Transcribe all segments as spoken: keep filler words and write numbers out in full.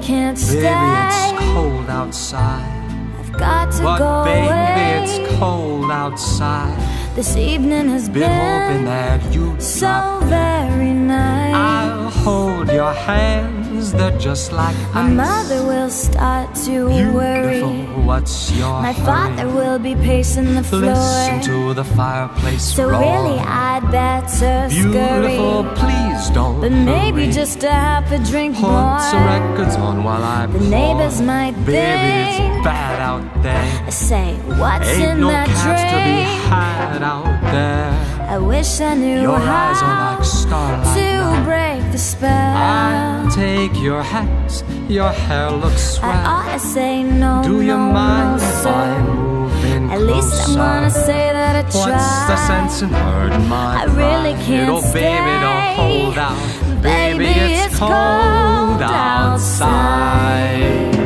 can't stay. Baby, it's cold outside. I've got to But go baby, away. it's cold outside. This evening has Been been, hoping that you'd so stop. very nice. I'll hold your hands, they're just like My ice. mother will start to worry. Beautiful, what's your My hurry? father will be pacing the floor. Listen to the fireplace So roar. really I'd better Beautiful, scurry. please don't But maybe hurry. just a half a drink Put more. some records on while I The pour. neighbors might Baby, think it's bad out there. I say, what's Ain't in no that cash to be drink? had out there. I wish I knew Your how eyes are like starlight to now. break the spell. I'll take your hat, your hair looks I swell. ought to say no, Do you no, mind no, if I sir. move in At least I closer? wanna say that I tried. What's the sense in hurting my I really pride? can't Oh, baby, don't stay. hold out. Baby, it's, it's cold cold outside.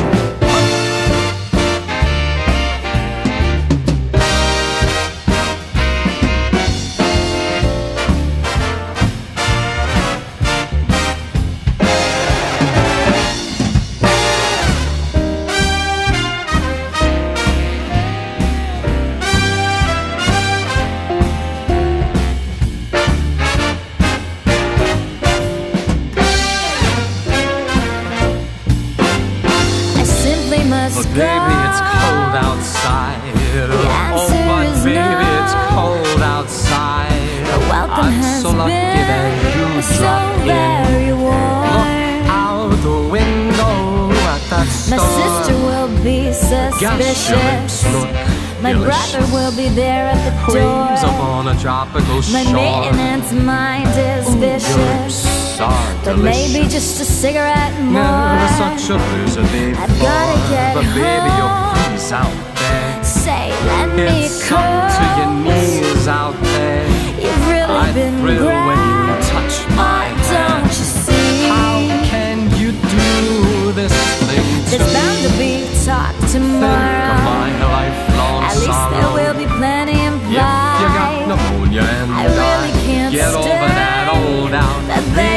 Must But go. baby, it's cold outside. The answer oh, but is baby, no. it's cold outside. The welcome I'm has so lucky been that you so dropped very in. warm. Look out the window at that My store. sister will be Gosh, your lips suspicious. look My delicious. brother will be there at the door. Waves upon a tropical My shore. maintenance mind is Ooh, your vicious. lips are But delicious. maybe just a cigarette more. Never such a blizzard before. I've gotta get But baby, home. you'll freeze out there. Say, let me It's come. up to your knees out there. You've really I been thrill great. when you touch my Oh, don't hand. you see? How can you do this thing to There's me? bound to be talk Think tomorrow. of my lifelong At least sorrow. there will be plenty implied. If you got pneumonia and I really die, can't get stay. over that old doubt. But The